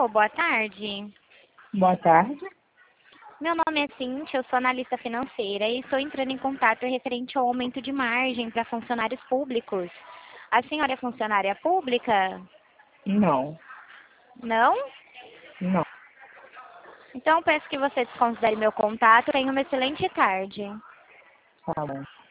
Alô, boa tarde. Boa tarde. Meu nome é Cíntia, eu sou analista financeira e estou entrando em contato referente ao aumento de margem para funcionários públicos. A senhora é funcionária pública? Não, Não? não. Então peço que você desconsidere meu contato. Tenha uma excelente tarde. Tá bom.